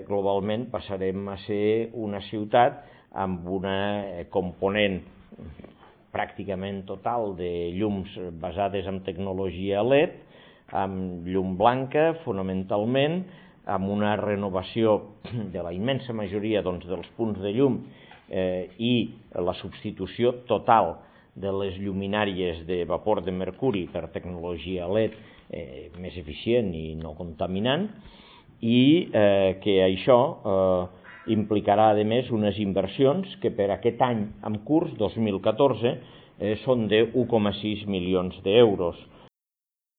globalment passarem a ser una ciutat amb una component pràcticament total de llums basades en tecnologia LED, amb llum blanca fonamentalment, amb una renovació de la immensa majoria dels punts de llum i la substitució total de les lluminàries de vapor de mercuri per tecnologia LED més eficient i no contaminant, i que això implicarà a més unes inversions que per aquest any en curs 2014 són de 1,6 milions d'euros.